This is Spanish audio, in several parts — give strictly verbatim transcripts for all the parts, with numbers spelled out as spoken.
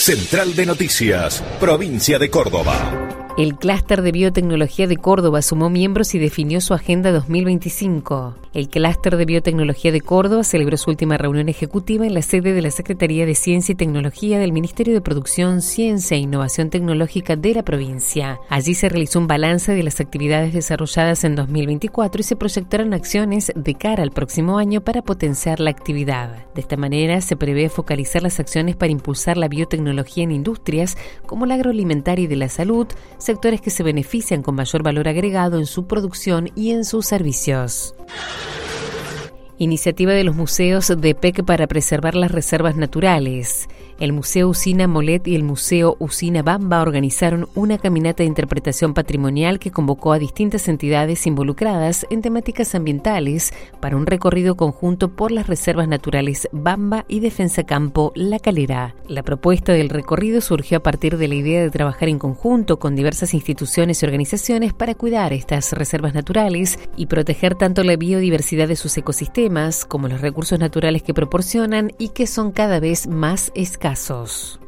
Central de Noticias, Provincia de Córdoba. El Clúster de Biotecnología de Córdoba sumó miembros y definió su Agenda dos mil veinticinco. El Clúster de Biotecnología de Córdoba celebró su última reunión ejecutiva en la sede de la Secretaría de Ciencia y Tecnología del Ministerio de Producción, Ciencia e Innovación Tecnológica de la provincia. Allí se realizó un balance de las actividades desarrolladas en dos mil veinticuatro y se proyectaron acciones de cara al próximo año para potenciar la actividad. De esta manera, se prevé focalizar las acciones para impulsar la biotecnología en industrias como la agroalimentaria y de la salud, sectores que se benefician con mayor valor agregado en su producción y en sus servicios. Iniciativa de los museos de P E C para preservar las reservas naturales. El Museo Usina Molet y el Museo Usina Bamba organizaron una caminata de interpretación patrimonial que convocó a distintas entidades involucradas en temáticas ambientales para un recorrido conjunto por las reservas naturales Bamba y Defensa Campo La Calera. La propuesta del recorrido surgió a partir de la idea de trabajar en conjunto con diversas instituciones y organizaciones para cuidar estas reservas naturales y proteger tanto la biodiversidad de sus ecosistemas como los recursos naturales que proporcionan y que son cada vez más escasos. Casos.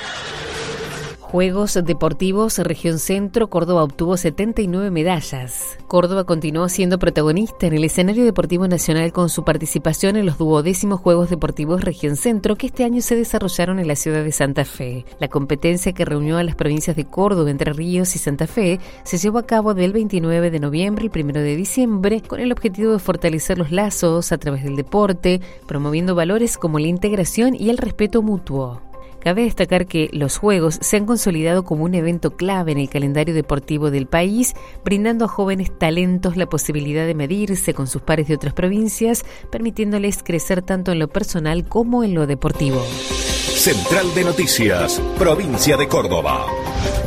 Juegos Deportivos Región Centro, Córdoba obtuvo setenta y nueve medallas. Córdoba continuó siendo protagonista en el escenario deportivo nacional con su participación en los duodécimos Juegos Deportivos Región Centro que este año se desarrollaron en la ciudad de Santa Fe. La competencia que reunió a las provincias de Córdoba, Entre Ríos y Santa Fe se llevó a cabo del veintinueve de noviembre al primero de diciembre con el objetivo de fortalecer los lazos a través del deporte, promoviendo valores como la integración y el respeto mutuo. Cabe destacar que los Juegos se han consolidado como un evento clave en el calendario deportivo del país, brindando a jóvenes talentos la posibilidad de medirse con sus pares de otras provincias, permitiéndoles crecer tanto en lo personal como en lo deportivo. Central de Noticias, Provincia de Córdoba.